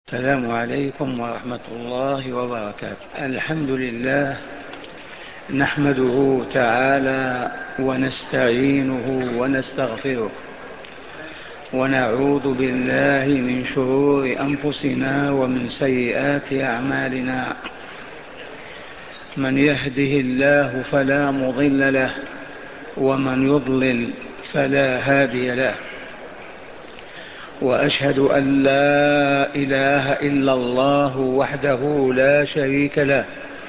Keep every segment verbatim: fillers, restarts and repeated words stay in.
السلام عليكم ورحمة الله وبركاته. الحمد لله نحمده تعالى ونستعينه ونستغفره ونعوذ بالله من شرور أنفسنا ومن سيئات أعمالنا. من يهده الله فلا مضل له ومن يضلل فلا هادي له، وأشهد أن لا إله إلا الله وحده لا شريك له،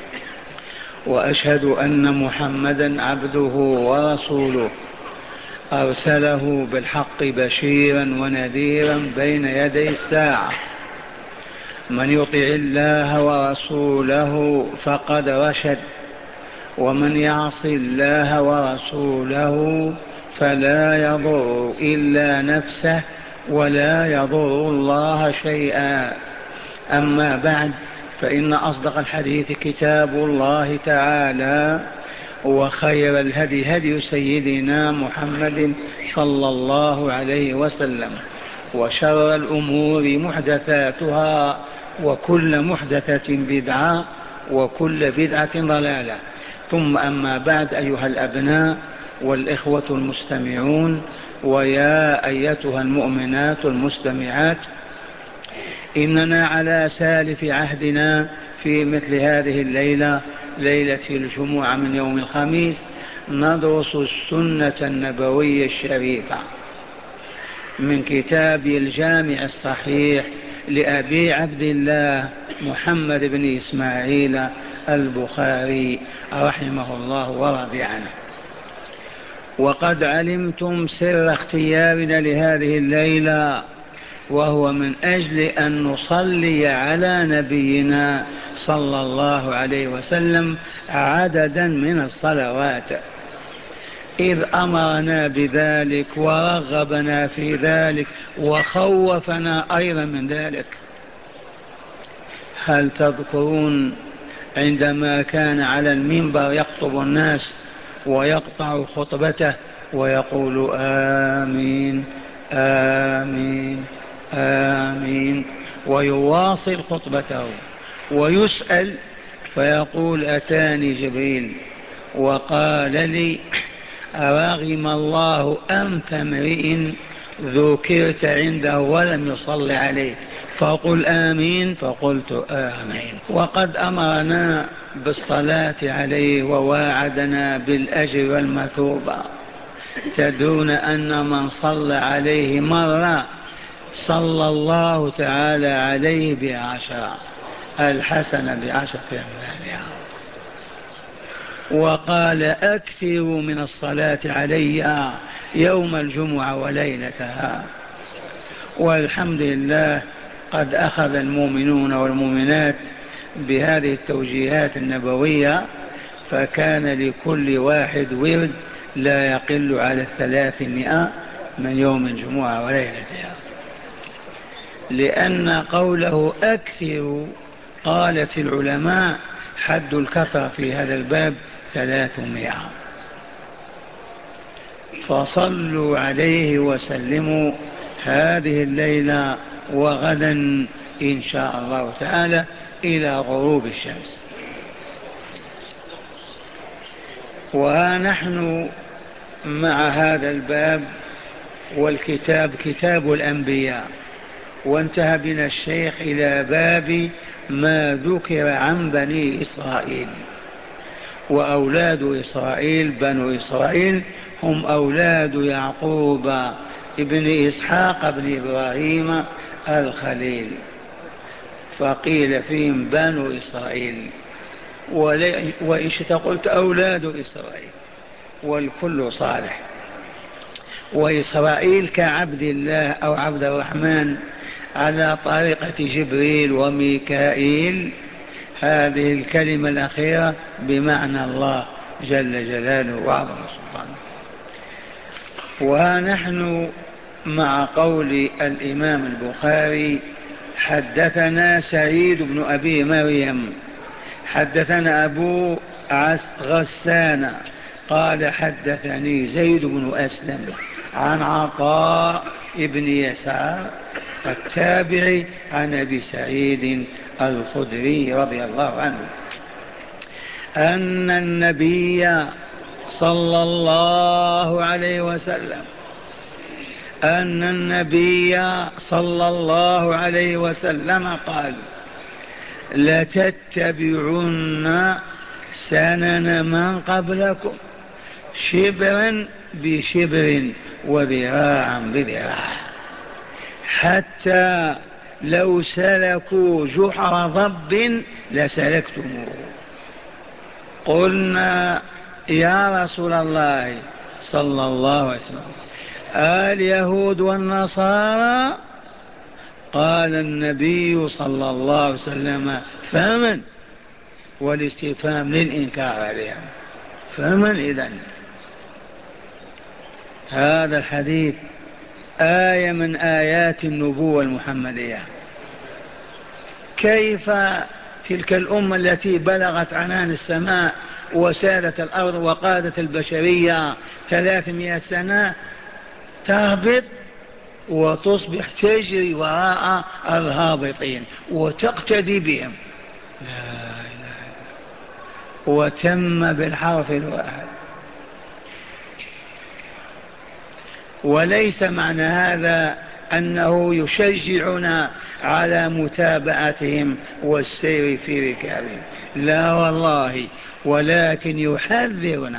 وأشهد أن محمدا عبده ورسوله أرسله بالحق بشيرا ونذيرا بين يدي الساعة. من يطع الله ورسوله فقد رشد، ومن يعص الله ورسوله فلا يضر إلا نفسه ولا يضر الله شيئا. أما بعد، فإن أصدق الحديث كتاب الله تعالى، وخير الهدي هدي سيدنا محمد صلى الله عليه وسلم، وشر الأمور محدثاتها، وكل محدثة بدعة، وكل بدعة ضلالة. ثم أما بعد، أيها الأبناء والإخوة المستمعون، ويا أيتها المؤمنات المستمعات، إننا على سالف عهدنا في مثل هذه الليلة، ليلة الجمعة من يوم الخميس، ندرس السنة النبوية الشريفة من كتاب الجامع الصحيح لأبي عبد الله محمد بن إسماعيل البخاري رحمه الله ورضي عنه. وقد علمتم سر اختيارنا لهذه الليلة، وهو من أجل أن نصلي على نبينا صلى الله عليه وسلم عددا من الصلوات، إذ أمرنا بذلك ورغبنا في ذلك وخوفنا أيضا من ذلك. هل تذكرون عندما كان على المنبر يخطب الناس ويقطع خطبته ويقول آمين آمين آمين، ويواصل خطبته ويسأل فيقول أتاني جبريل وقال لي أرغم الله أنف امرئ ذكرت عنده ولم يصل عليه فقل آمين، فقلت آمين. وقد أمرنا بالصلاة عليه وواعدنا بالأجر والمثوبة. تدون أن من صلى عليه مرة صلى الله تعالى عليه بعشرة، الحسنة بعشرة أمثالها. وقال أكثروا من الصلاة علي يوم الجمعة وليلتها. والحمد لله قد أخذ المؤمنون والمؤمنات بهذه التوجيهات النبوية، فكان لكل واحد ورد لا يقل على الثلاثمائة من يوم الجمعة وليلتها، لأن قوله أكثر قالت العلماء حد الكثرة في هذا الباب ثلاثمائة. فصلوا عليه وسلموا هذه الليلة وغدا إن شاء الله تعالى إلى غروب الشمس. وها نحن مع هذا الباب، والكتاب كتاب الأنبياء، وانتهى بنا الشيخ إلى باب ما ذكر عن بني إسرائيل. وأولاد إسرائيل بنو إسرائيل هم أولاد يعقوب ابن إسحاق ابن إبراهيم الخليل، فقيل فيهم بنو إسرائيل، وإيش قلت أولاد إسرائيل، والكل صالح. وإسرائيل كعبد الله أو عبد الرحمن على طريقة جبريل وميكائيل، هذه الكلمة الأخيرة بمعنى الله جل جلاله وعظم سبحانه. وها نحن مع قول الإمام البخاري حدثنا سعيد بن أبي مريم حدثنا أبو غسان قال حدثني زيد بن أسلم عن عطاء ابن يسار التابعي عن أبي سعيد الخدري رضي الله عنه أن النبي صلى الله عليه وسلم أن النبي صلى الله عليه وسلم قال لتتبعن سنن من قبلكم شبرا بشبر وذراعا بذراع حتى لو سلكوا جحر ضب لسلكتموه. قلنا يا رسول الله صلى الله عليه وسلم اليهود والنصارى؟ قال النبي صلى الله عليه وسلم فمن؟ والاستفهام للإنكار عليهم، فمن إذن؟ هذا الحديث آية من آيات النبوة المحمدية. كيف تلك الأمة التي بلغت عنان السماء وسادت الأرض وقادت البشرية ثلاثمائة سنة تهبط وتصبح تجري وراء الهابطين وتقتدي بهم؟ لا إله إلا الله. وتم بالحرف الواحد. وليس معنى هذا أنه يشجعنا على متابعتهم والسير في ركابهم، لا والله، ولكن يحذرنا.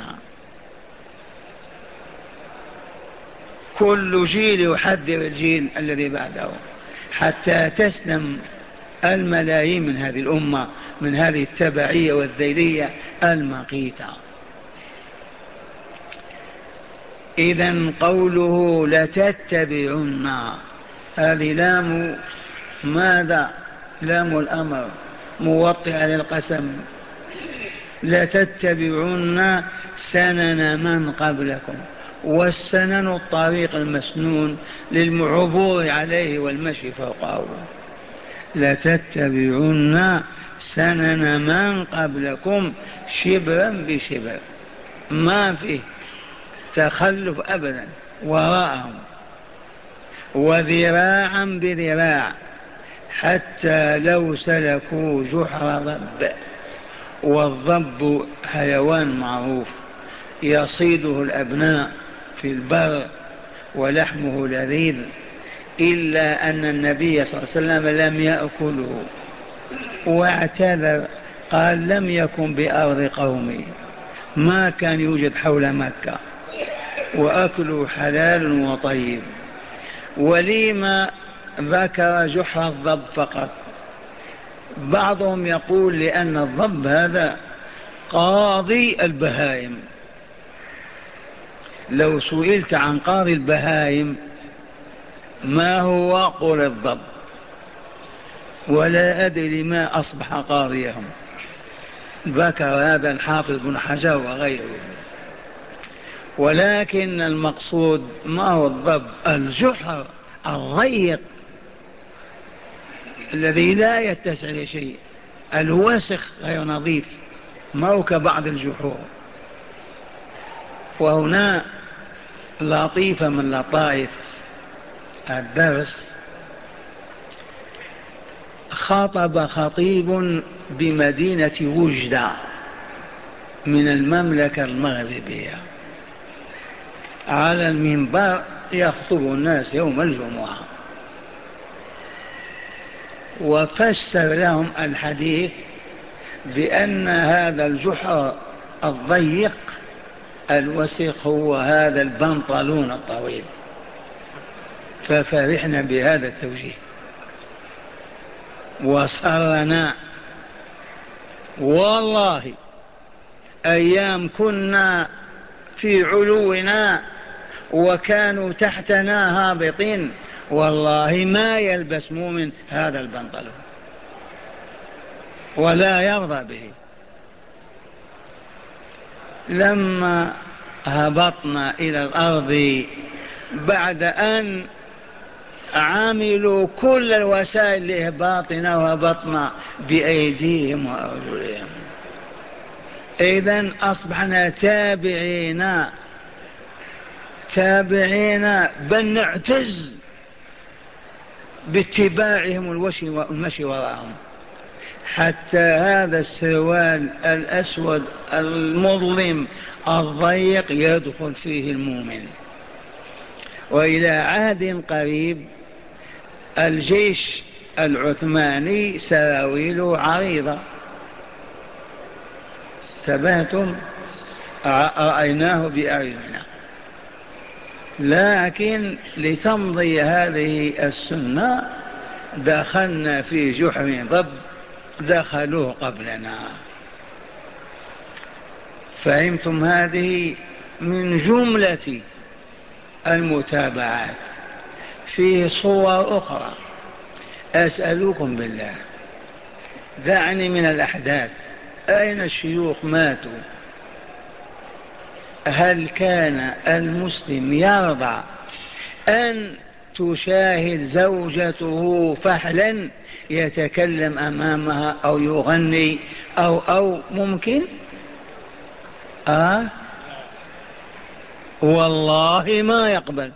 كل جيل يحذر الجيل الذي بعده حتى تسلم الملايين من هذه الأمة من هذه التبعية والذيلية المقيتة. إذن قوله لتتبعن هذه لام ماذا؟ لام الأمر موطئة للقسم. لتتبعن سنن من قبلكم، والسنن الطريق المسنون للعبور عليه والمشي فوقه. لتتبعن سنن من قبلكم شبرا بشبر، ما فيه تخلف أبدا وراءهم، وذراعا بذراع حتى لو سلكوا جحر ضب. والضب حيوان معروف يصيده الأبناء في البر ولحمه لذيذ، إلا أن النبي صلى الله عليه وسلم لم يأكله واعتذر، قال لم يكن بأرض قومي، ما كان يوجد حول مكة، وأكله حلال وطيب. ولما ذكر جحر الضب فقط؟ بعضهم يقول لأن الضب هذا قاضي البهائم. لو سئلت عن قاضي البهائم ما هو؟ قل الضب، ولا أدري ما أصبح قاضيهم. ذكر هذا الحافظ بن حجر وغيره. ولكن المقصود ما هو الضب؟ الجحر الضيق الذي لا يتسع لشيء، الوسخ غير نظيف، ما هو كبعض الجحور. وهنا لطيفة من لطائف الدرس. خاطب خطيب بمدينة وجدة من المملكة المغربية على المنبر يخطب الناس يوم الجمعة، وفسر لهم الحديث بأن هذا الجحر الضيق الوسخ هو هذا البنطلون الطويل. ففرحنا بهذا التوجيه وصرنا. والله أيام كنا في علونا وكانوا تحتنا هابطين، والله ما يلبس مؤمن هذا البنطلون ولا يرضى به. لما هبطنا إلى الأرض بعد أن عملوا كل الوسائل لإهباطنا وهبطنا بأيديهم وأرجلهم، إذن أصبحنا تابعين تابعين بل نعتز باتباعهم والمشي وراءهم، حتى هذا السروال الأسود المظلم الضيق يدخل فيه المؤمن. وإلى عهد قريب الجيش العثماني سراويله عريضة، ثباتم رأيناه بأعيننا، لكن لتمضي هذه السنة دخلنا في جحر ضب دخلوه قبلنا. فهمتم؟ هذه من جملة المتابعات. في صور أخرى أسألكم بالله، دعني من الأحداث، أين الشيوخ ماتوا؟ هل كان المسلم يرضى أن تشاهد زوجته فحلا يتكلم أمامها أو يغني أو أو ممكن؟ آه والله ما يقبل،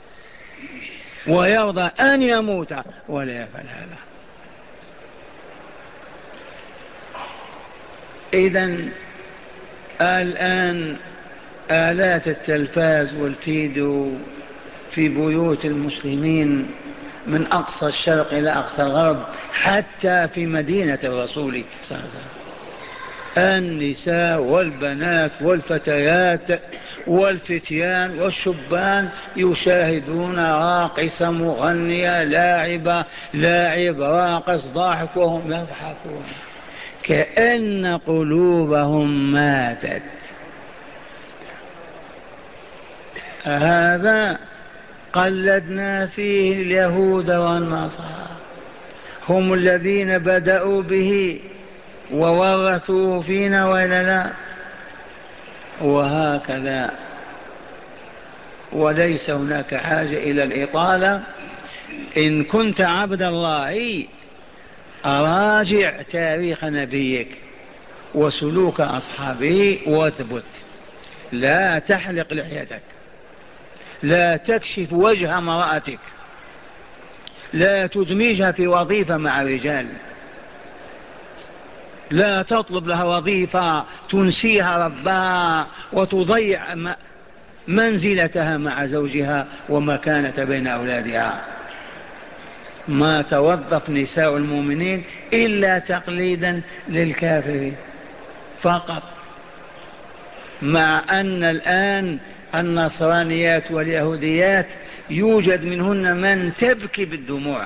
ويرضى أن يموت ولا يفعل هذا. إذن الآن آلات التلفاز والفيديو في بيوت المسلمين من أقصى الشرق إلى أقصى الغرب، حتى في مدينة الرسول صلى الله عليه وسلم. النساء والبنات والفتيات والفتيان والشبان يشاهدون راقصة مغنية لاعبة لاعب راقص ضاحك وهم يضحكون كأن قلوبهم ماتت. هذا قلدنا فيه اليهود والنصارى، هم الذين بدأوا به وورثوه فينا ولا لا؟ وهكذا. وليس هناك حاجة إلى الإطالة. إن كنت عبد الله أراجع تاريخ نبيك وسلوك أصحابه واثبت. لا تحلق لحيتك، لا تكشف وجه امرأتك، لا تدمجها في وظيفة مع رجال، لا تطلب لها وظيفة تنسيها ربها وتضيع منزلتها مع زوجها ومكانة بين أولادها. ما توظف نساء المؤمنين إلا تقليدا للكافرين فقط، مع أن الآن النصرانيات واليهوديات يوجد منهن من تبكي بالدموع.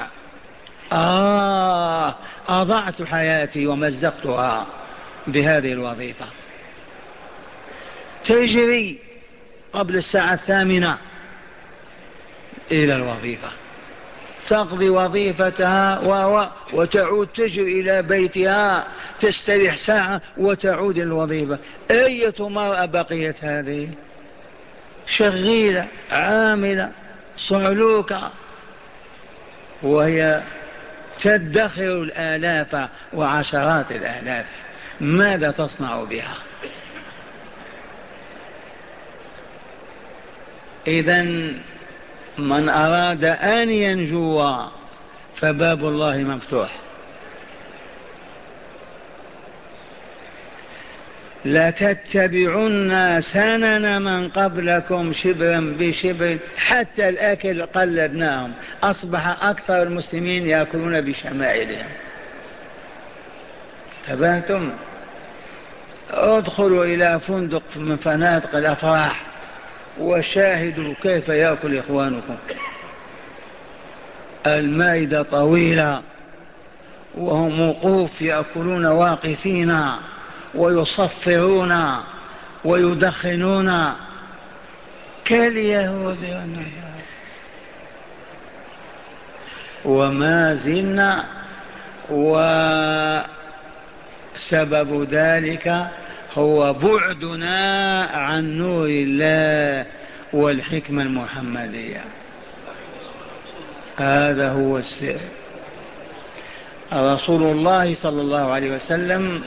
آه أضعت حياتي ومزقتها بهذه الوظيفة، تجري قبل الساعة الثامنة إلى الوظيفة، تقضي وظيفتها و... وتعود تجري إلى بيتها تستريح ساعة وتعود الوظيفة. أية مرأة بقيت هذه؟ شغيلة عاملة صعلوكة، وهي تدخر الآلاف وعشرات الآلاف. ماذا تصنع بها؟ إذن من أراد أن ينجو فباب الله مفتوح. لتتبعن سنن من قبلكم شبرا بشبر، حتى الأكل قلدناهم، أصبح أكثر المسلمين يأكلون بشمائلهم. تبهتم؟ ادخلوا إلى فندق من فنادق الأفراح وشاهدوا كيف يأكل إخوانكم. المائدة طويلة وهم وقوف يأكلون واقفين ويصفرون ويدخنون كاليهود والنصارى. وما زلنا، وسبب ذلك هو بعدنا عن نور الله والحكمة المحمدية. هذا هو السر. رسول الله صلى الله عليه وسلم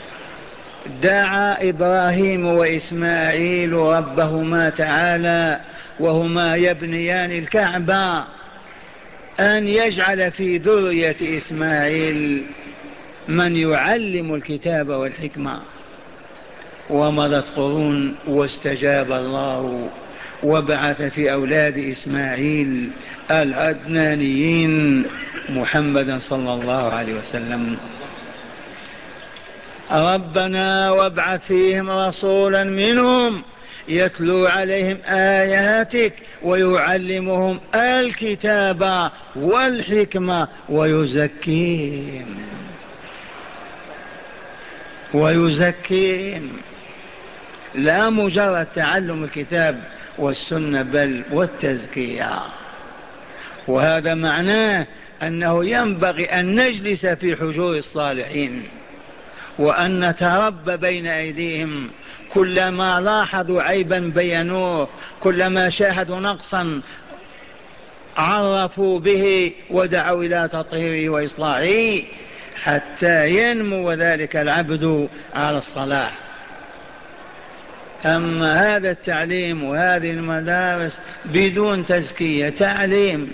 دعا إبراهيم وإسماعيل ربهما تعالى وهما يبنيان الكعبة، أن يجعل في ذرية إسماعيل من يعلم الكتاب والحكمة. ومضت قرون واستجاب الله وبعث في أولاد إسماعيل العدنانيين محمدا صلى الله عليه وسلم. ربنا وابعث فيهم رسولا منهم يتلو عليهم آياتك ويعلمهم الكتاب والحكمة ويزكيهم ويزكيهم لا مجرد تعلم الكتاب والسنة بل والتزكية. وهذا معناه أنه ينبغي أن نجلس في حجور الصالحين وأن نتربى بين أيديهم، كلما لاحظوا عيبا بينوه، كلما شاهدوا نقصا عرفوا به ودعوا إلى تطهيره وإصلاحه حتى ينمو ذلك العبد على الصلاح. أما هذا التعليم وهذه المدارس بدون تزكية تعليم.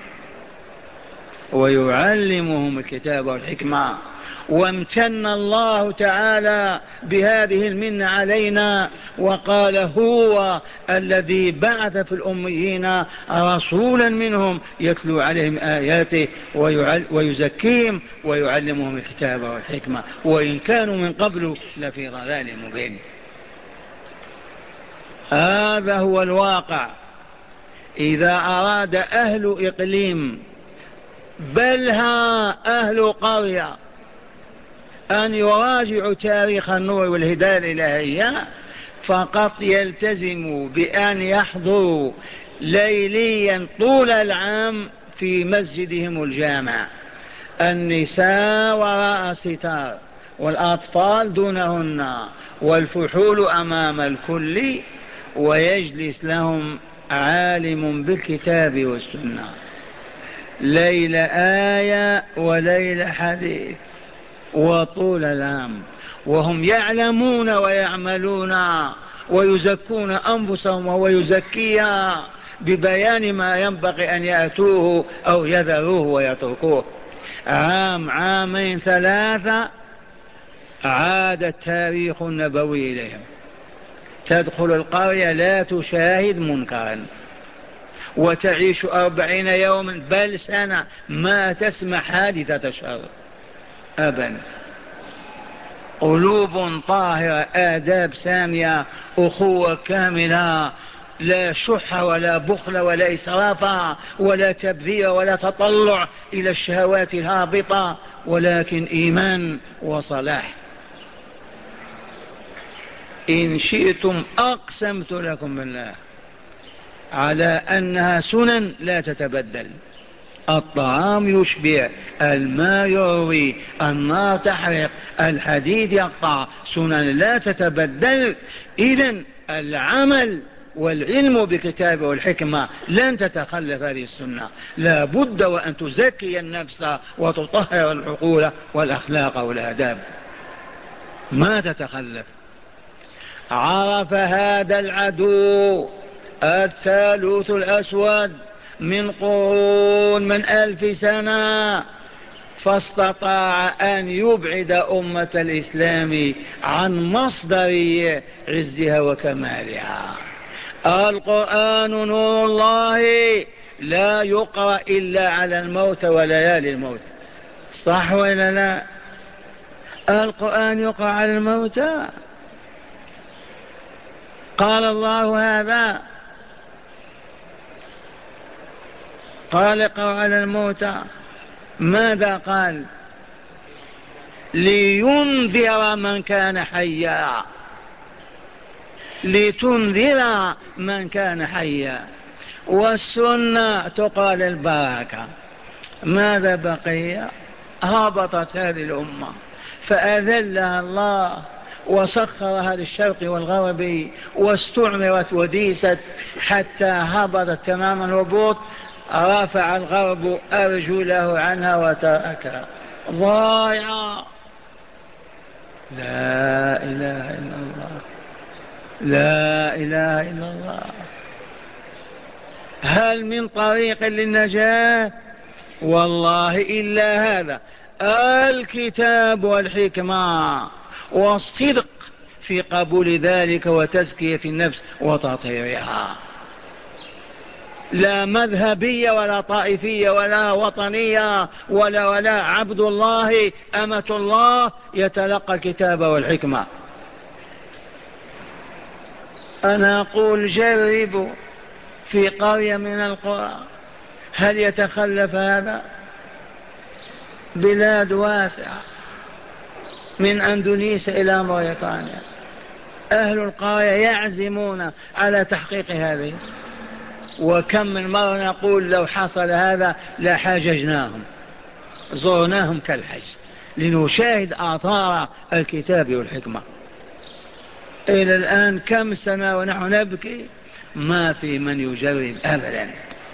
ويعلمهم الكتاب والحكمة. وامتن الله تعالى بهذه المنة علينا وقال هو الذي بعث في الأميين رسولا منهم يتلو عليهم آياته ويزكيهم ويعلمهم الكتاب والحكمة وإن كانوا من قبل لفي ضلال مبين. هذا هو الواقع. إذا أراد أهل إقليم بل ها أهل قرية أن يراجعوا تاريخ النور والهداية الإلهية فقط يلتزموا بأن يحضروا ليليا طول العام في مسجدهم الجامع، النساء وراء ستار والأطفال دونهن والفحول أمام الكل، ويجلس لهم عالم بالكتاب والسنة ليلة آية وليلة حديث وطول العام، وهم يعلمون ويعملون ويزكون أنفسهم وهو يزكيها ببيان ما ينبغي أن يأتوه أو يذروه ويتركوه. عام عامين ثلاثة عاد التاريخ النبوي إليهم. تدخل القرية لا تشاهد منكرا وتعيش أربعين يوما بل سنة ما تسمع حادثة شر أبدا. قلوب طاهرة، آداب سامية، أخوة كاملة، لا شح ولا بخل ولا إسراف ولا تبذير ولا تطلع إلى الشهوات الهابطة، ولكن إيمان وصلاح. إن شئتم أقسمت لكم بالله على أنها سنن لا تتبدل. الطعام يشبع، الماء يروي، النار تحرق، الحديد يقطع، سنن لا تتبدل. إذن العمل والعلم بكتاب والحكمة لن تتخلف هذه السنة، لا بد وأن تزكي النفس وتطهر العقول والأخلاق والآداب، ما تتخلف. عرف هذا العدو الثالوث الأسود من قرون من ألف سنة، فاستطاع أن يبعد أمة الإسلام عن مصدر عزها وكمالها. القرآن نور الله لا يقرأ إلا على الموت وليالي الموت، صح ولا لا؟ القرآن يقرأ على الموتى، قال الله هذا، قال اقرأ على الموتى. ماذا قال؟ لينذر من كان حيا، لتنذر من كان حيا. والسنة تقال البركة. ماذا بقي؟ هبطت هذه الأمة فأذلها الله وسخرها للشرق والغرب واستعمرت وديست حتى هبطت تمام الهبوط. رفع الغرب أرجله عنها وتركها ضائعة. لا إله إلا الله، لا إله إلا الله. هل من طريق للنجاة؟ والله إلا هذا الكتاب والحكمة والصدق في قبول ذلك وتزكية النفس وتطهيرها، لا مذهبية ولا طائفية ولا وطنية ولا ولا عبد الله أمة الله يتلقى الكتاب والحكمة. أنا أقول جربوا في قرية من القرى، هل يتخلف هذا؟ بلاد واسعة من أندونيسيا إلى موريتانيا، أهل القرية يعزمون على تحقيق هذه، وكم من مرة نقول لو حصل هذا لحاججناهم، زرناهم كالحج لنشاهد آثار الكتاب والحكمة. إلى الآن كم سنة ونحن نبكي، ما في من يجرب أبدا.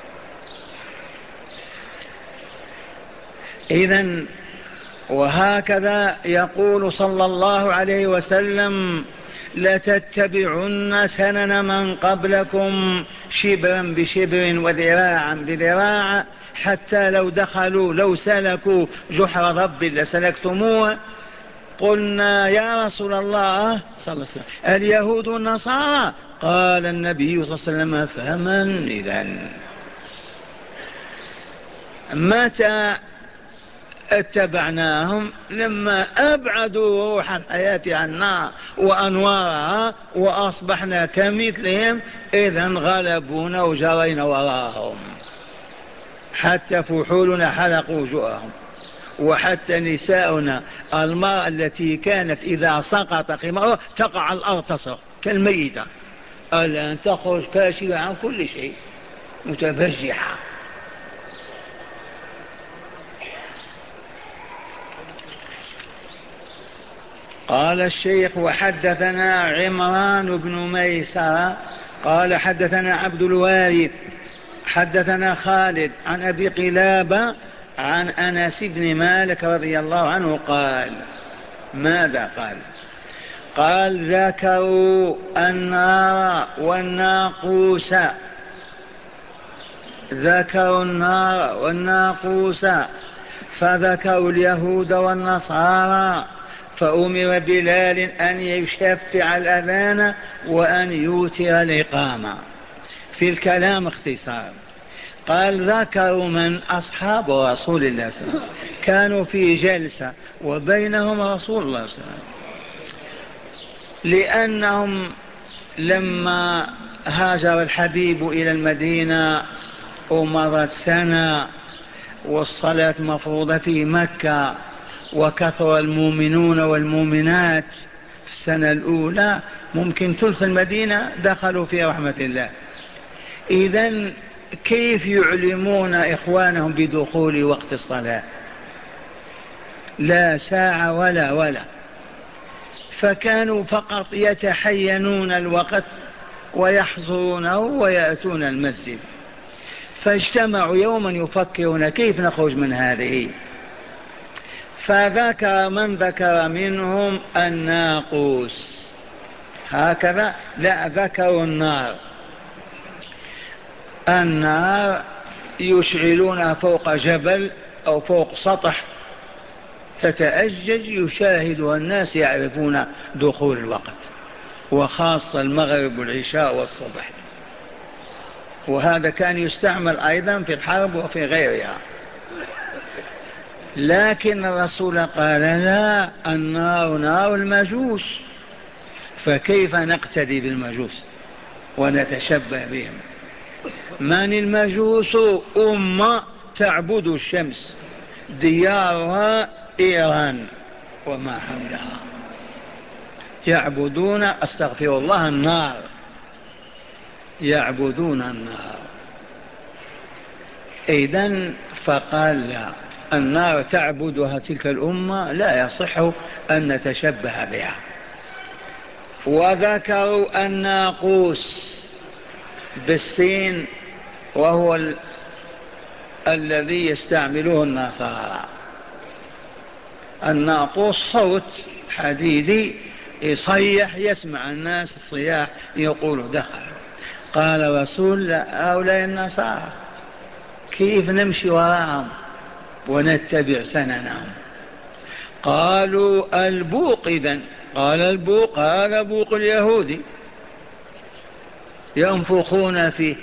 إذن وهكذا يقول صلى الله عليه وسلم: لتتبعن سنن من قبلكم شبرا بشبر وذراعا بذراع، حتى لو دخلوا لو سلكوا جحر رب لسلكتموه. قلنا يا رسول الله صلى الله عليه وسلم اليهود والنصارى؟ قال النبي صلى الله عليه وسلم: فمن إذن؟ متى اتبعناهم؟ لما أبعدوا روح الحياة عنا وأنوارها وأصبحنا كمثلهم، إذن غلبونا وجرينا وراءهم، حتى فحولنا حلقوا وجوههم، وحتى نساؤنا المرأة التي كانت إذا سقط خمارها تقع على الأرض تصرخ كالميتة، الآن تخرج كاشفة عن كل شيء متفجحة. قال الشيخ: وحدثنا عمران بن ميسرة قال حدثنا عبد الوارث حدثنا خالد عن أبي قلابة عن أنس بن مالك رضي الله عنه قال: ماذا قال؟ قال: ذكروا النار والناقوس، ذكروا النار والناقوس، فذكروا اليهود والنصارى، فأمر بلال أن يشفع الأذان وأن يوتر الإقامة. في الكلام اختصار. قال: ذكروا من أصحاب رسول الله صلى الله عليه وسلم، كانوا في جلسة وبينهم رسول الله صلى الله عليه وسلم، لأنهم لما هاجر الحبيب إلى المدينة ومضت سنة والصلاة مفروضة في مكة وكثر المؤمنون والمؤمنات في السنة الأولى، ممكن ثلث المدينة دخلوا في رحمة الله. إذن كيف يعلمون إخوانهم بدخول وقت الصلاة؟ لا ساعة ولا ولا فكانوا فقط يتحينون الوقت ويحضرونه ويأتون المسجد. فاجتمعوا يوما يفكرون كيف نخرج من هذه، فذكر من ذكر منهم الناقوس، هكذا لا ذكروا النار. النار يشعلونها فوق جبل أو فوق سطح تتأجج يشاهدها الناس يعرفون دخول الوقت، وخاصة المغرب والعشاء والصبح. وهذا كان يستعمل أيضا في الحرب وفي غيرها. لكن الرسول قال: لا، النار نار المجوس، فكيف نقتدي بالمجوس ونتشبه بهم؟ من المجوس؟ أمة تعبد الشمس، ديارها إيران وما حولها، يعبدون أستغفر الله النار، يعبدون النار. إذن فقال: لا، النار تعبدها تلك الأمة، لا يصح أن نتشبه بها. وذكروا الناقوس بالسين، وهو ال... الذي يستعمله النصارى. الناقوس صوت حديدي يصيح، يسمع الناس الصياح، يقول دخل. قال رسول: هؤلاء النصارى كيف نمشي وراءهم؟ ونتبع سننهم. قالوا البوق إذن، قال البوق هذا بوق اليهود ينفخون فيه.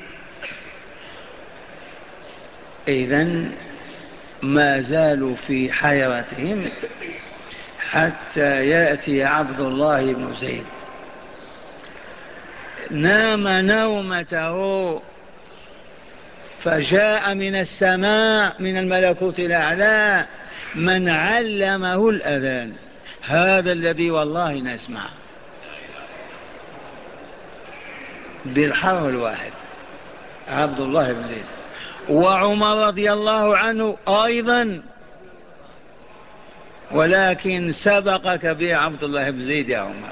إذن ما زالوا في حيرتهم حتى يأتي عبد الله بن زيد. نام نومته فجاء من السماء من الملكوت الأعلى من علمه الأذان، هذا الذي والله نسمع بالحرف الواحد، عبد الله بن زيد. وعمر رضي الله عنه أيضا، ولكن سبقك به عبد الله بن زيد يا عمر.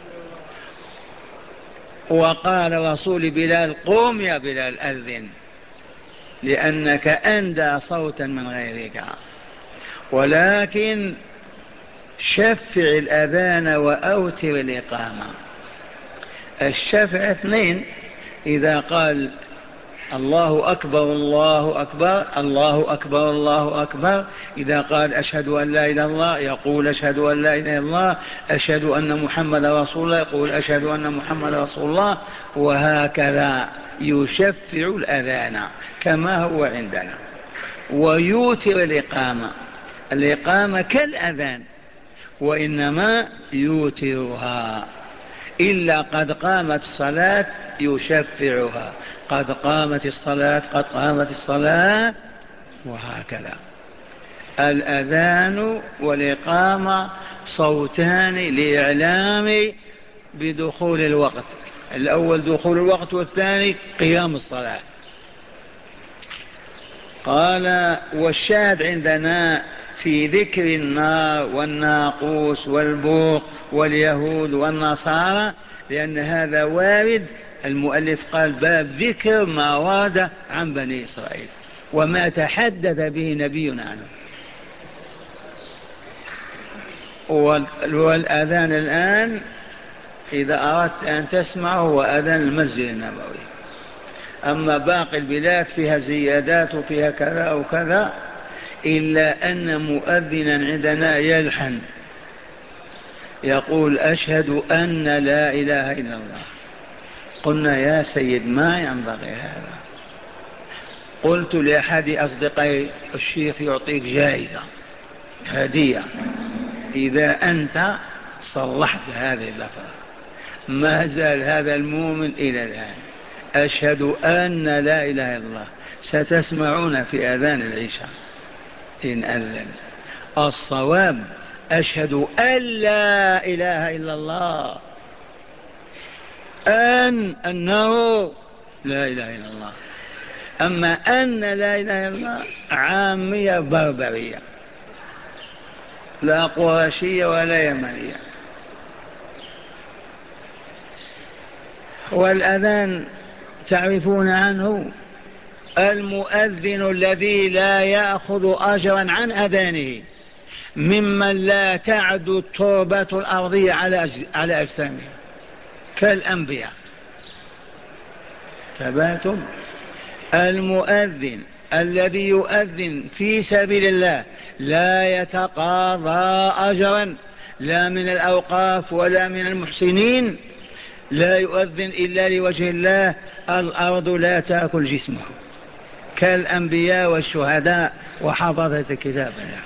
وقال رسول بلال قم يا بلال أذن لأنك أندى صوتا من غيرك، ولكن شفع الأذان وأوتر الإقامة. الشفع اثنين، إذا قال الله أكبر الله أكبر الله أكبر الله أكبر، إذا قال أشهد أن لا إله إلا الله يقول أشهد أن لا إله إلا الله، أشهد أن محمد رسول الله يقول أشهد أن محمد رسول الله، وهكذا يشفع الأذان كما هو عندنا. ويوتر الإقامة، الإقامة كالأذان وإنما يوترها، إلا قد قامت الصلاة يشفعها، قد قامت الصلاة قد قامت الصلاة، وهكذا. الأذان والإقامة صوتان لإعلام بدخول الوقت، الأول دخول الوقت والثاني قيام الصلاة. قال والشاهد عندنا في ذكر النار والناقوس والبوق واليهود والنصارى، لأن هذا وارد. المؤلف قال باب ذكر ما ورد عن بني إسرائيل وما تحدث به نبينا عنه. والأذان الآن إذا أردت أن تسمعه هو أذان المسجد النبوي. أما باقي البلاد فيها زيادات وفيها كذا وكذا، إلا أن مؤذنا عندنا يلحن يقول أشهد أن لا إله إلا الله. قلنا يا سيد ما ينبغي هذا. قلت لأحد أصدقائي الشيخ يعطيك جائزة هدية إذا أنت صلحت هذه اللفظة. ما زال هذا المؤمن إلى الآن أشهد أن لا إله إلا الله. ستسمعون في أذان العشاء إن أذن. الصواب أشهد أن لا إله إلا الله، أن أنه لا إله إلا الله. أما أن لا إله إلا الله عامية بربرية، لا قرشية ولا يمنية. والأذان تعرفون عنه المؤذن الذي لا يأخذ أجرا عن أذانه ممن لا تعد التربة الأرضية على أجسامه كالأنبياء. ثباتم المؤذن الذي يؤذن في سبيل الله لا يتقاضى أجرا لا من الأوقاف ولا من المحسنين، لا يؤذن إلا لوجه الله. الأرض لا تأكل جسمه كالأنبياء والشهداء وحفظة كتاب الله.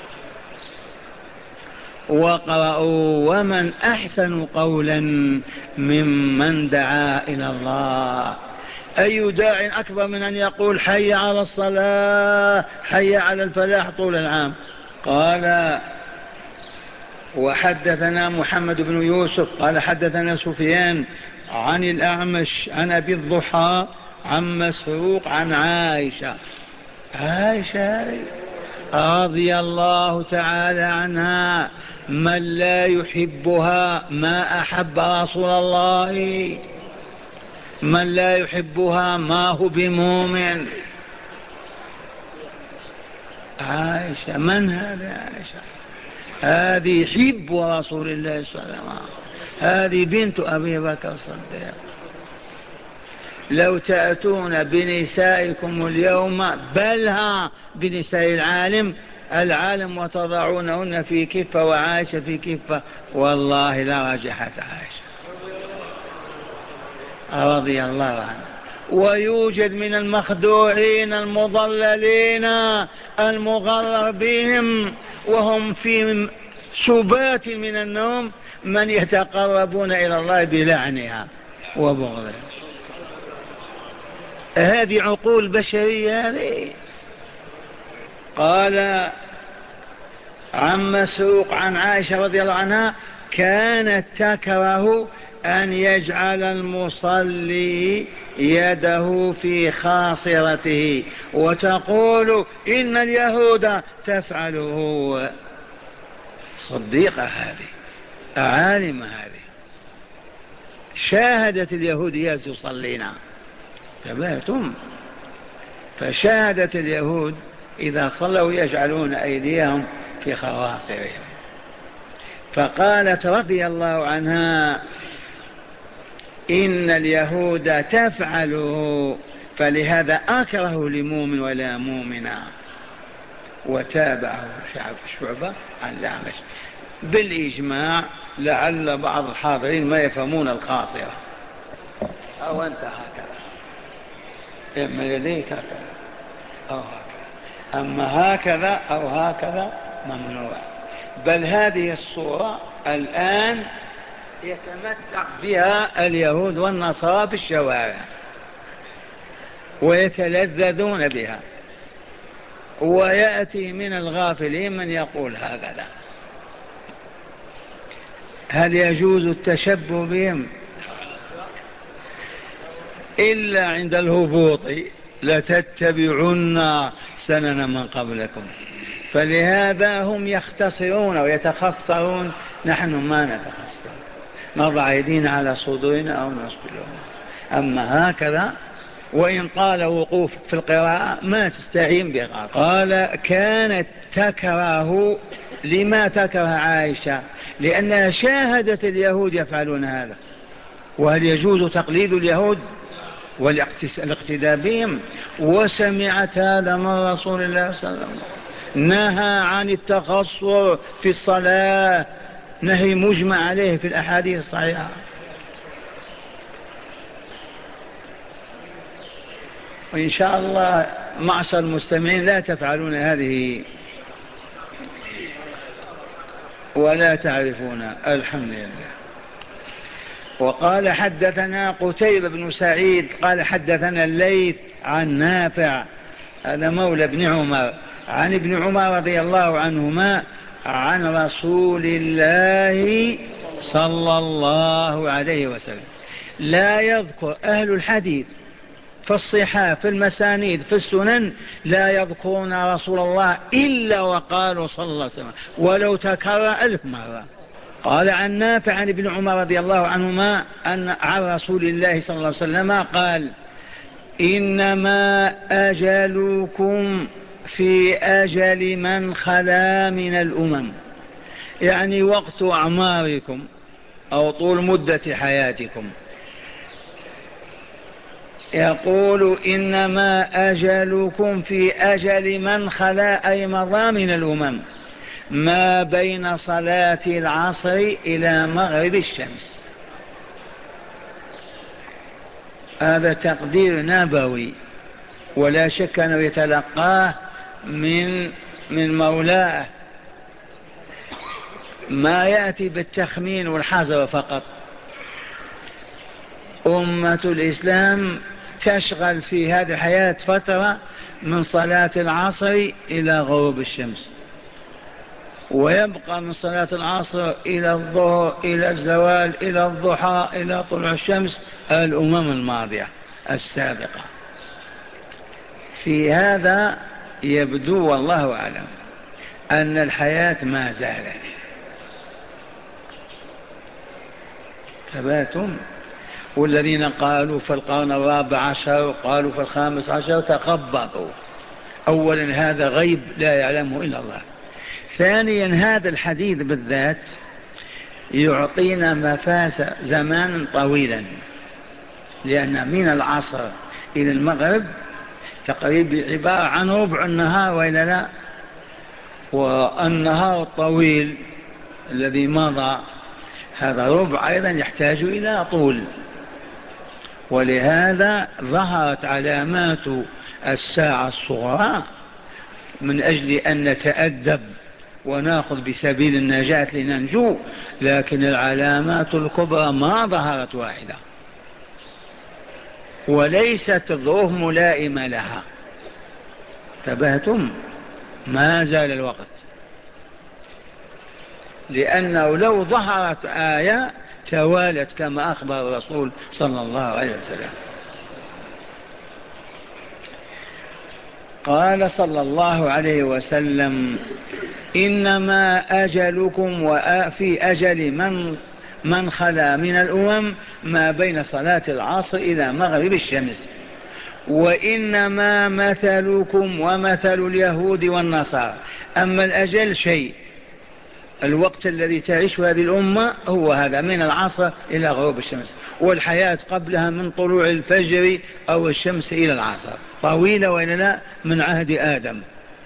وقرأوا ومن أحسن قولا ممن دعا إلى الله. أي داع أكبر من أن يقول حي على الصلاة حي على الفلاح طول العام. قال وحدثنا محمد بن يوسف قال حدثنا سفيان عن الأعمش عن أبي الضحى عن مسروق عن عائشة عائشة رضي الله تعالى عنها من لا يحبها ما أحب رسول الله، من لا يحبها ما هو بمؤمن. عائشة من هذا؟ عائشة هذه حب رسول الله صلى الله عليه وسلم، هذه بنت أبي بكر الصديق. لو تأتون بنسائكم اليوم بلها بنساء العالم العالم وتضعونهن في كفة وعائشة في كفة، والله لا رجحت عائشة رضي الله عنها. ويوجد من المخدوعين المضللين المغرر بهم وهم في سبات من النوم من يتقربون إلى الله بلعنها وبغضها. هذه عقول بشرية هذه. قال عن مسروق عن عائشة رضي الله عنها كانت تكره أن يجعل المصلي يده في خاصرته وتقول إن اليهود تفعله. صديقة هذه، عالمة هذه، شاهدت اليهوديات يصلين، تبعتم، فشاهدت اليهود إذا صلوا يجعلون أيديهم في خواصرهم. فقالت رضي الله عنها إن اليهود تفعله فلهذا أكره لمؤمن ولا مؤمنا. وتابعه شعبة عن الأعمش بالإجماع، لعل بعض الحاضرين ما يفهمون الخاصرة. أو أنت هكذا، إما يديك هكذا أو هكذا، أما هكذا أو هكذا ممنوع. بل هذه الصورة الآن يتمتع بها اليهود والنصارى في الشوارع ويتلذذون بها، ويأتي من الغافلين من يقول هكذا. هل يجوز التشبه بهم؟ إلا عند الهبوط لتتبعن سنن من قبلكم. فلهذا هم يختصرون ويتخصرون، نحن ما نتخصر، نضع أيدينا على صدورنا أو نصبرون. أما هكذا وإن طال وقوف في القراءة ما تستعين بها. قال كانت تكره. لما تكره عائشة؟ لأنها شاهدت اليهود يفعلون هذا. وهل يجوز تقليد اليهود والاقتداء بهم؟ وسمعت هذا من رسول الله صلى الله عليه وسلم، نهى عن التخصر في الصلاة، نهي مجمع عليه في الأحاديث الصحيحة. وإن شاء الله معشر المستمعين لا تفعلون هذه ولا تعرفون، الحمد لله. وقال حدثنا قتيبة بن سعيد قال حدثنا الليث عن نافع، هذا مولى ابن عمر، عن ابن عمر رضي الله عنهما عن رسول الله صلى الله عليه وسلم. لا يذكر أهل الحديث في الصحاح في المسانيد في السنن لا يذكرون رسول الله إلا وقالوا صلى الله عليه وسلم ولو تكرر ألف مرة. قال عن نافع عن ابن عمر رضي الله عنهما أن عن رسول الله صلى الله عليه وسلم قال إنما أجلكم في أجل من خلا من الأمم، يعني وقت أعماركم أو طول مدة حياتكم. يقول إنما أجلكم في أجل من خلا أي مضى من الأمم، ما بين صلاة العصر إلى مغرب الشمس. هذا تقدير نبوي ولا شك أنه يتلقاه من من مولاه، ما يأتي بالتخمين والحذر فقط. أمة الإسلام تشغل في هذه الحياة فترة من صلاة العصر إلى غروب الشمس، ويبقى من صلاة العصر إلى الظهر إلى الزوال إلى الضحى إلى طلوع الشمس الأمم الماضية السابقة. في هذا يبدو والله أعلم أن الحياة ما زالت. ثباتهم. والذين قالوا في القرن الرابع عشر قالوا في الخامس عشر تخبطوا. أولا هذا غيب لا يعلمه إلا الله. ثانيا هذا الحديث بالذات يعطينا مفاس زمان طويلا، لأن من العصر إلى المغرب تقريبا عبارة عن ربع النهار وإلا لا، والنهار الطويل الذي مضى هذا ربع أيضا يحتاج إلى طول. ولهذا ظهرت علامات الساعة الصغرى من أجل أن نتأدب ونأخذ بسبيل النجاة لننجو، لكن العلامات الكبرى ما ظهرت واحدة وليست الظروف ملائمة لها. انتبهتم؟ ما زال الوقت، لأنه لو ظهرت آية توالت كما أخبر الرسول صلى الله عليه وسلم. قال صلى الله عليه وسلم: إنما أجلكم وفي أجل من من خلا من الأمم ما بين صلاة العصر إلى مغرب الشمس، وإنما مثلكم ومثل اليهود والنصارى. أما الأجل شيء، الوقت الذي تعيش هذه الأمة هو هذا من العصر إلى غروب الشمس، والحياة قبلها من طلوع الفجر أو الشمس إلى العصر طويلة وإلا لا، من عهد آدم.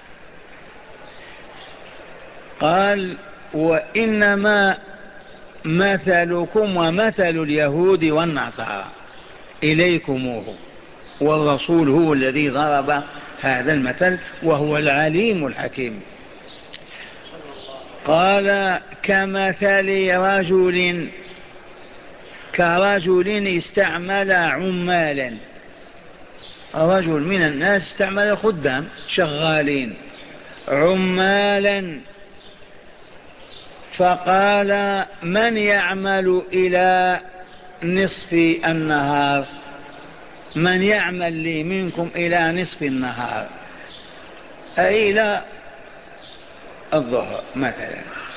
قال: وإنما مثلكم ومثل اليهود والنصارى إليكموه، والرسول هو الذي ضرب هذا المثل وهو العليم الحكيم. قال: كمثل رجل كرجل استعمل عمالا، رجل من الناس استعمل خدام شغالين عمالا، فقال: من يعمل إلى نصف النهار؟ من يعمل لي منكم إلى نصف النهار، أي إلى الظهر مثلا.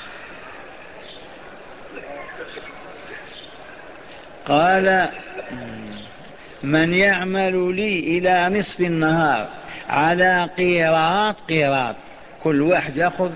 قال: من يعمل لي إلى نصف النهار على قيراط، قيراط كل واحد يأخذ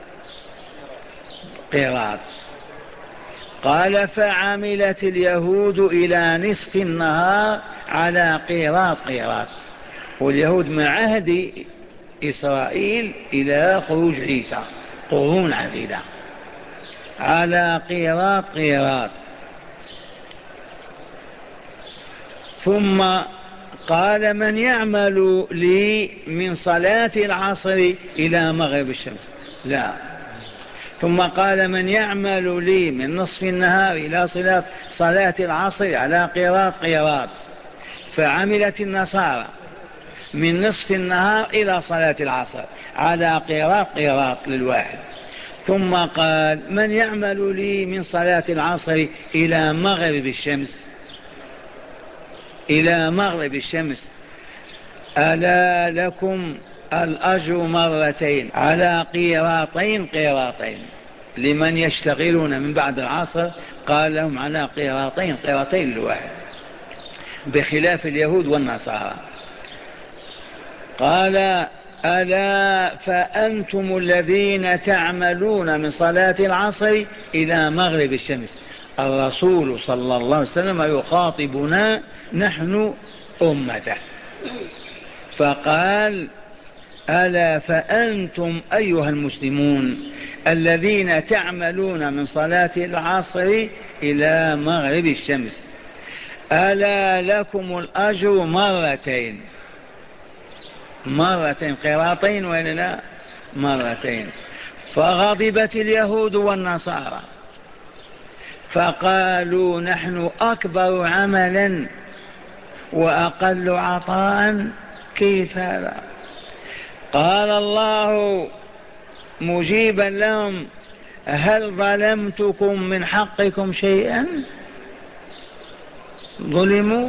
قيراط. قال: فعملت اليهود إلى نصف النهار على قيراط، قيراط. واليهود من عهد إسرائيل إلى خروج عيسى قرون عديدة على قيراط، قيراط. ثم قال: من يعمل لي من صلاة العصر إلى مغرب الشمس؟ لا. ثم قال: من يعمل لي من نصف النهار إلى صلاة, صلاة العصر على قيراط، قيراط. فعملت النصارى من نصف النهار إلى صلاة العصر على قيراط، قيراط للواحد. ثم قال: من يعمل لي من صلاة العصر إلى مغرب الشمس، إلى مغرب الشمس، ألا لكم الأجر مرتين على قيراطين، قيراطين. لمن يشتغلون من بعد العصر قال لهم على قيراطين، قيراطين الواحد، بخلاف اليهود والنصارى. قال: ألا فأنتم الذين تعملون من صلاة العصر إلى مغرب الشمس. الرسول صلى الله عليه وسلم يخاطبنا نحن أمته، فقال: ألا فأنتم أيها المسلمون الذين تعملون من صلاة العصر إلى مغرب الشمس، ألا لكم الأجر مرتين، مرتين قيراطين وإلا لا، مرتين. فغضبت اليهود والنصارى فقالوا: نحن أكبر عملا وأقل عطاء، كيف هذا؟ قال الله مجيبا لهم: هل ظلمتكم من حقكم شيئا؟ ظلموا؟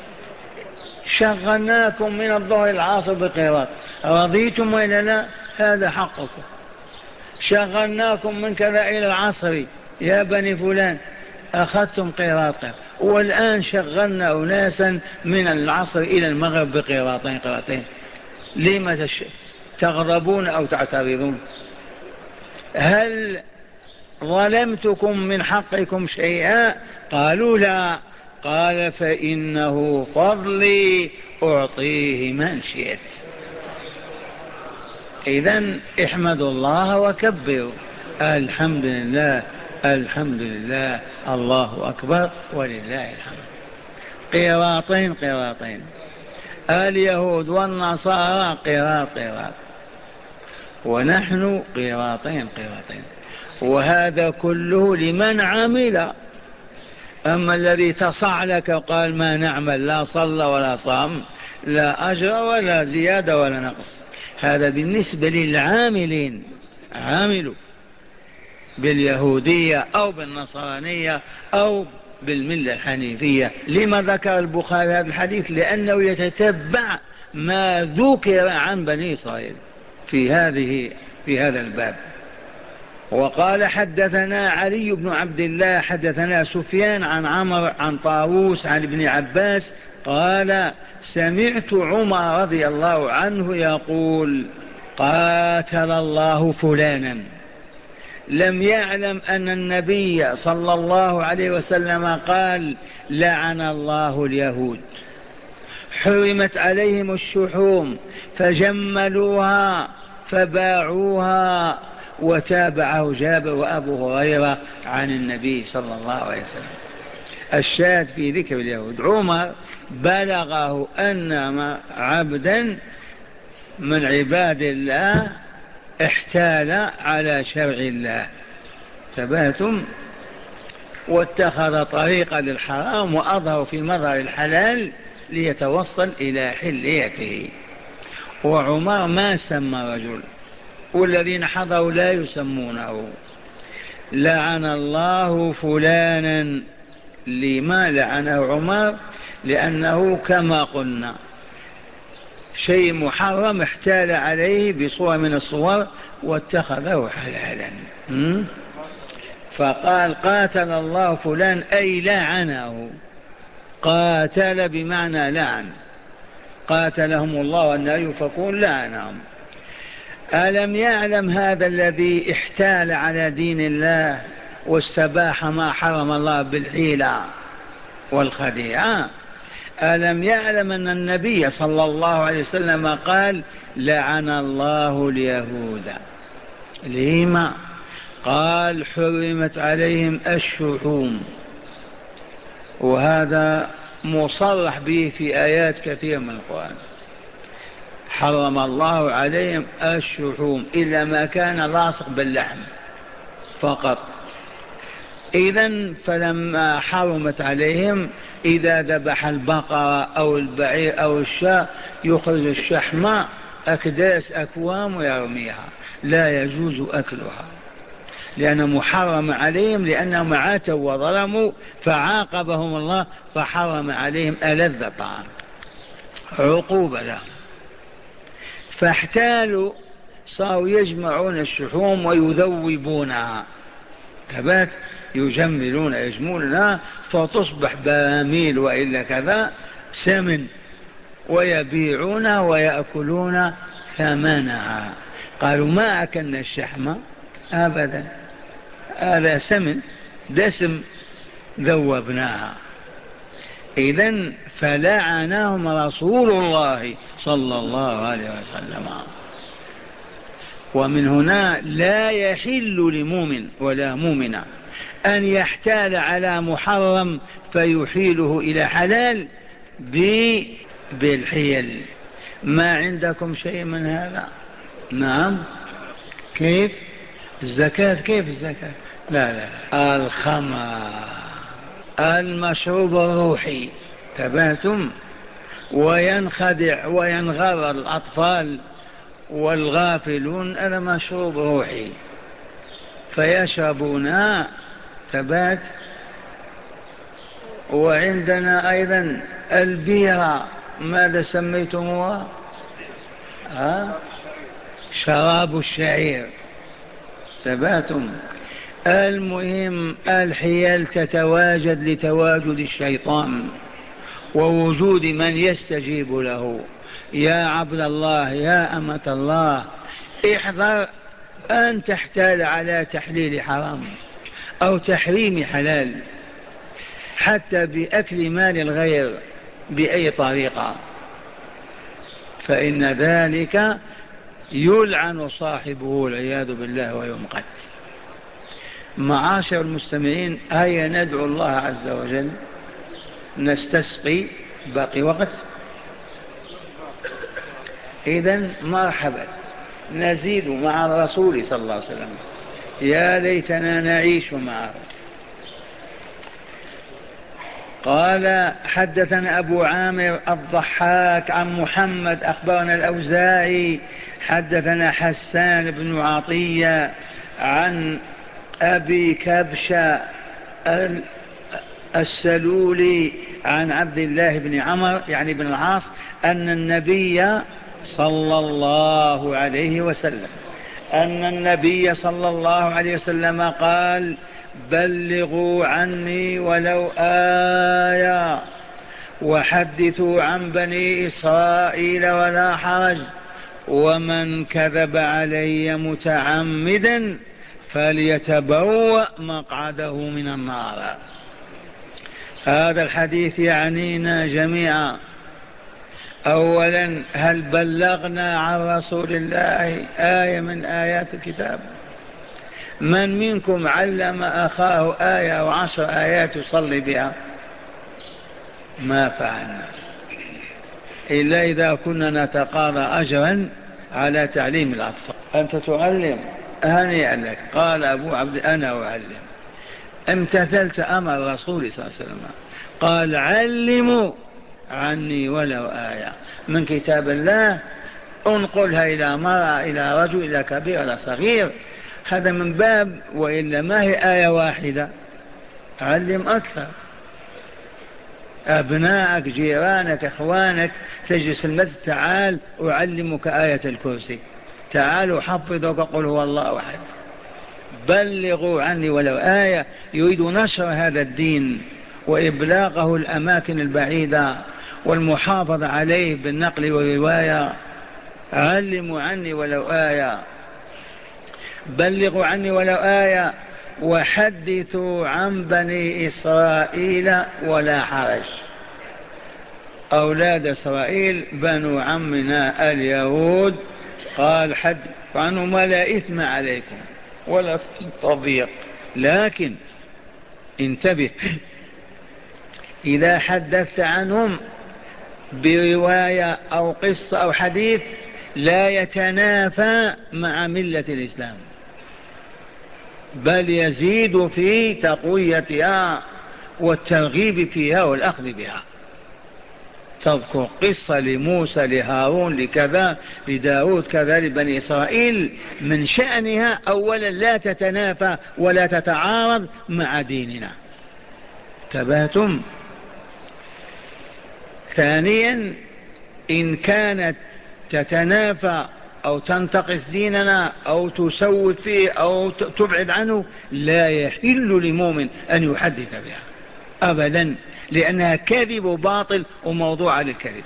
شغلناكم من الظهر العصر بقيراط، رضيتم وإلا لا؟ هذا حقكم. شغلناكم من كذا إلى العصر يا بني فلان، أخذتم قيراط، قيراط. والآن شغلنا أناسا من العصر إلى المغرب بقيراطين، قيراطين. لما تغضبون أو تعترضون؟ هل ظلمتكم من حقكم شيئا؟ قالوا لا. قال فإنه فضلي أعطيه من شئت. إذن احمدوا الله وكبروا، الحمد لله الحمد لله الله أكبر ولله الحمد. قيراطين قيراطين، اليهود والنصارى قيراط قيراط، ونحن قيراطين قيراطين. وهذا كله لمن عمل. أما الذي تصعلك وقال ما نعمل، لا صلى ولا صام، لا أجر ولا زيادة ولا نقص، هذا بالنسبة للعاملين. عاملوا باليهودية أو بالنصرانية أو بالملة الحنيفية. لما ذكر البخاري هذا الحديث؟ لأنه يتتبع ما ذكر عن بني إسرائيل في هذه في هذا الباب. وقال حدثنا علي بن عبد الله حدثنا سفيان عن عمر عن طاووس عن ابن عباس قال سمعت عمر رضي الله عنه يقول قاتل الله فلانا. لم يعلم أن النبي صلى الله عليه وسلم قال لعن الله اليهود، حرمت عليهم الشحوم فجملوها فباعوها، وتابعه جابر وأبو هريرة عن النبي صلى الله عليه وسلم. الشاهد في ذكر اليهود، عمر بلغه أن عبدا من عباد الله احتال على شرع الله، ثباتم، واتخذ طريقا للحرام وأظهر في مظهر الحلال ليتوصل إلى حليته. وعمر ما سمى رجل، والذين حضروا لا يسمونه. لعن الله فلانا. لما لعنه عمر؟ لأنه كما قلنا شيء محرم احتال عليه بصورة من الصور واتخذه حلالا. فقال قاتل الله فلان أي لعنه. قاتل بمعنى لعن، قاتلهم الله أن يفكون لعنهم. ألم يعلم هذا الذي احتال على دين الله واستباح ما حرم الله بالحيلة والخديعة، ألم يعلم أن النبي صلى الله عليه وسلم قال لعن الله اليهود؟ لما؟ قال حرمت عليهم الشحوم، وهذا مصرح به في آيات كثيرة من القرآن. حرم الله عليهم الشحوم إلا ما كان لاصق باللحم فقط. إذن فلما حرمت عليهم إذا ذبح البقرة أو البعير أو الشاة يخرج الشحم أكداس أكوام ويرميها، لا يجوز أكلها لأنه محرم عليهم، لأنهم عاتوا وظلموا فعاقبهم الله فحرم عليهم ألذ طعام عقوبة لهم. فاحتالوا، صاروا يجمعون الشحوم ويذوبونها، ثبات، يجملون يجملونها فتصبح براميل وإلا كذا سمن، ويبيعونها ويأكلون ثمنها. قالوا ما أكلنا الشحم أبدا، هذا سمن دسم ذوبناها. إذن فلعنهم رسول الله صلى الله عليه وسلم. ومن هنا لا يحل لمؤمن ولا مؤمنة أن يحتال على محرم فيحيله إلى حلال بالحيل. ما عندكم شيء من هذا؟ نعم. كيف الزكاة؟ كيف الزكاة؟ لا لا, لا. الخمر المشروب الروحي، تباتم، وينخدع وينغر الأطفال والغافلون، هذا مشروب روحي فيشربونها، ثبات. وعندنا أيضا البيرة، ماذا سميتموها؟ ها؟ شراب الشعير، ثباتم. المهم الحيل تتواجد لتواجد الشيطان ووجود من يستجيب له. يا عبد الله يا أمة الله، احذر أن تحتال على تحليل حرام أو تحريم حلال. حتى بأكل مال الغير بأي طريقة، فإن ذلك يلعن صاحبه والعياذ بالله ويمقت. معاشر المستمعين، هيا ندعو الله عز وجل نستسقي. باقي وقت؟ إذن مرحبا، نزيد مع الرسول صلى الله عليه وسلم. يا ليتنا نعيش معه. قال حدثنا أبو عامر الضحاك عن محمد أخبرنا الأوزاعي حدثنا حسان بن عطية عن أبي كبشة السلولي عن عبد الله بن عمر يعني بن العاص أن النبي صلى الله عليه وسلم أن النبي صلى الله عليه وسلم قال: بلغوا عني ولو آية وحدثوا عن بني إسرائيل ولا حرج، ومن كذب علي متعمدا فليتبوأ مقعده من النار. هذا الحديث يعنينا جميعا. أولا، هل بلغنا عن رسول الله آية من آيات الكتاب؟ من منكم علم أخاه آية وعشر آيات يصلي بها؟ ما فعلنا إلا إذا كنا نتقاضى أجرا على تعليم الأطفال. أنت تعلم، هنيئا لك. قال أبو عبد أنا أعلم. امتثلت أمر الرسول صلى الله عليه وسلم، قال: علموا عني ولو آية من كتاب الله، انقلها إلى مرأة إلى رجل إلى كبير إلى صغير، هذا من باب. وإلا ما هي آية واحدة؟ علم أكثر، أبنائك جيرانك أخوانك تجلس في المسجد، تعال أعلمك آية الكرسي، تعالوا حفظك قل هو الله أحد. بلغوا عني ولو آية، يريد نشر هذا الدين وإبلاغه الأماكن البعيدة والمحافظة عليه بالنقل والرواية. علموا عني ولو آية، بلغوا عني ولو آية، وحدثوا عن بني إسرائيل ولا حرج. أولاد إسرائيل بنو عمنا اليهود، قال: حد عنهم ولا إثم عليكم ولا تضيق. لكن انتبه، إذا حدثت عنهم برواية أو قصة أو حديث لا يتنافى مع ملة الإسلام، بل يزيد في تقويتها والترغيب فيها والأخذ بها. تذكر قصة لموسى لهارون لكذا لداود كذا لبني إسرائيل، من شأنها أولا لا تتنافى ولا تتعارض مع ديننا. تبهتم. ثانيا، إن كانت تتنافى أو تنتقص ديننا أو تسوي فيه أو تبعد عنه، لا يحل لمؤمن أن يحدث بها أبدا، لأنها كذب وباطل وموضوع للكذب.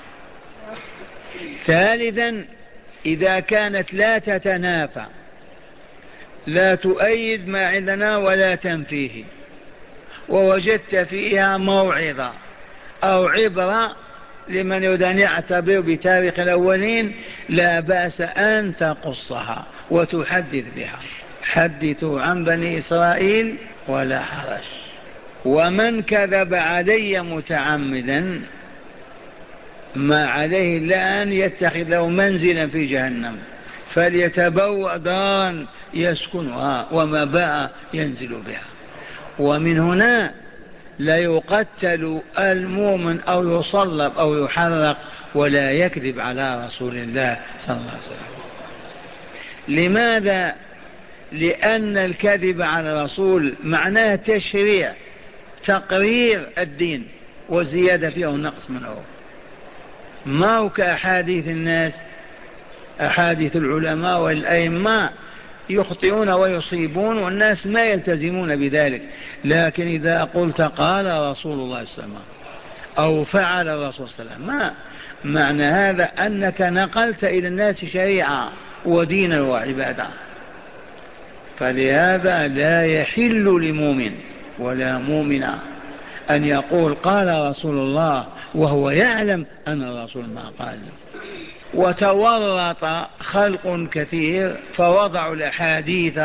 ثالثا، إذا كانت لا تتنافى، لا تؤيد ما عندنا ولا تنفيه، ووجدت فيها موعظة أو عبرة لمن يريد أن يعتبر بتاريخ الأولين، لا بأس أن تقصها وتحدث بها. حدثوا عن بني إسرائيل ولا حرج. ومن كذب علي متعمدا ما عليه إلا أن يتخذ له منزلا في جهنم، فليتبوأ دارا يسكنها ومباء ينزل بها. ومن هنا لا يقتل المؤمن أو يصلب أو يحرق ولا يكذب على رسول الله صلى الله عليه وسلم. لماذا؟ لأن الكذب على الرسول معناه تشريع، تقرير الدين وزيادة فيه النقص منه. ما هو كأحاديث الناس، أحاديث العلماء والأئمة يخطئون ويصيبون والناس ما يلتزمون بذلك. لكن إذا قلت قال رسول الله صلى الله عليه وسلم أو فعل الرسول صلى الله عليه وسلم، ما معنى هذا؟ أنك نقلت إلى الناس شريعة ودينا وعبادة. فلهذا لا يحل لمؤمن ولا مؤمنة أن يقول قال رسول الله وهو يعلم أن الرسول ما قال. وتورط خلق كثير فوضعوا الأحاديث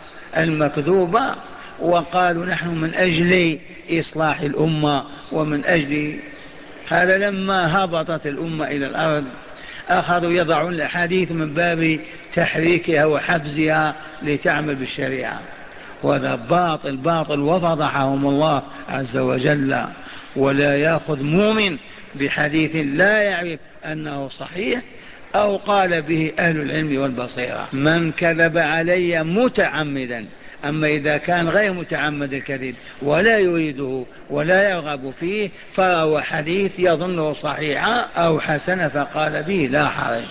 المكذوبة وقالوا نحن من أجل إصلاح الأمة ومن أجل هذا. لما هبطت الأمة إلى الأرض أخذوا يضعون الأحاديث من باب تحريكها وحفزها لتعمل بالشريعة، وهذا باطل باطل وفضحهم الله عز وجل. ولا يأخذ مؤمن بحديث لا يعرف أنه صحيح أو قال به أهل العلم والبصيرة. من كذب علي متعمدا، أما إذا كان غير متعمد الكذب ولا يريده ولا يرغب فيه فهو حديث يظنه صحيحا أو حسنا فقال به لا حرج،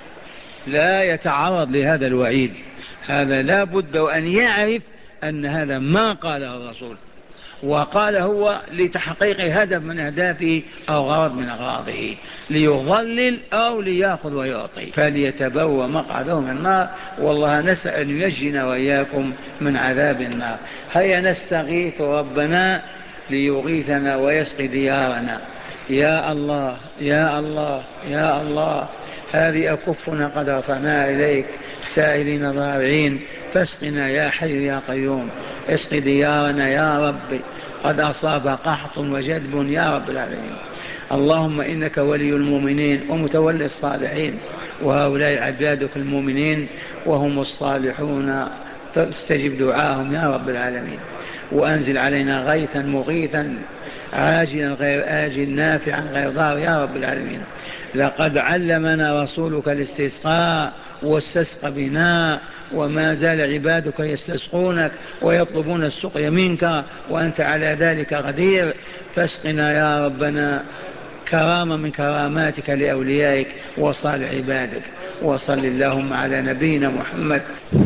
لا يتعرض لهذا الوعيد. هذا لا بد أن يعرف أن هذا ما قاله الرسول، وقال هو لتحقيق هدف من أهدافه أو غرض من أغراضه، ليضلل أو ليأخذ ويعطي. فليتبوى مقعده من النار. والله نسأل أن ينجينا وإياكم من عذاب النار. هيا نستغيث ربنا ليغيثنا ويسقي ديارنا. يا الله يا الله يا الله، هذه أكفنا قد رفعناها إليك سائلين ضارعين، فاسقنا يا حي يا قيوم. اسق ديارنا يا رب، قد أصاب قحط وجدب يا رب العالمين. اللهم إنك ولي المؤمنين ومتولي الصالحين، وهؤلاء عبادك المؤمنين وهم الصالحون، فاستجب دعاهم يا رب العالمين. وأنزل علينا غيثا مغيثا عاجلا غير آجل نافعا غير ضار يا رب العالمين. لقد علمنا رسولك الاستسقاء واستسق بنا، وما زال عبادك يستسقونك ويطلبون السقي منك وأنت على ذلك قدير. فاسقنا يا ربنا كرامة من كراماتك لأوليائك وصالح عبادك. وصل اللهم على نبينا محمد.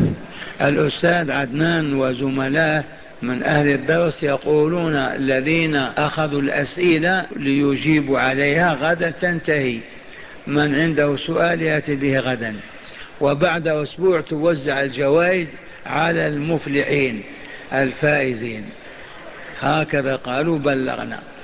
الأستاذ عدنان وزملاه من أهل الدرس يقولون الذين أخذوا الأسئلة ليجيبوا عليها غدا تنتهي، من عنده سؤال يأتي به غدا، وبعد أسبوع توزع الجوائز على المفلحين الفائزين. هكذا قالوا بلغنا.